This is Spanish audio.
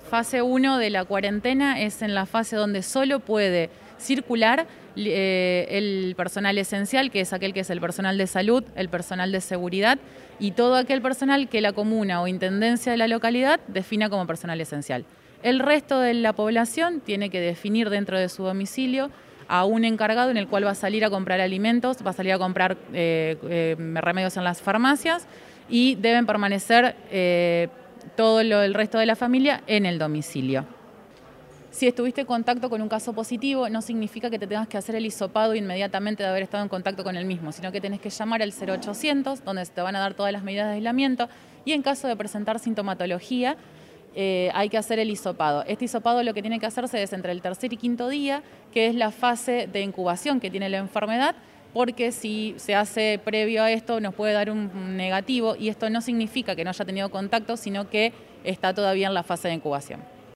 Fase 1 de la cuarentena es en la fase donde solo puede circular el personal esencial, que es aquel que es el personal de salud, el personal de seguridad y todo aquel personal que la comuna o intendencia de la localidad defina como personal esencial. El resto de la población tiene que definir dentro de su domicilio a un encargado en el cual va a salir a comprar alimentos, va a salir a comprar remedios en las farmacias y deben permanecer todo el resto de la familia en el domicilio. Si estuviste en contacto con un caso positivo, no significa que te tengas que hacer el hisopado inmediatamente de haber estado en contacto con el mismo, sino que tenés que llamar al 0800, donde te van a dar todas las medidas de aislamiento, y en caso de presentar sintomatología, hay que hacer el hisopado. Este hisopado lo que tiene que hacerse es entre el tercer y quinto día, que es la fase de incubación que tiene la enfermedad, porque si se hace previo a esto nos puede dar un negativo, y esto no significa que no haya tenido contacto, sino que está todavía en la fase de incubación.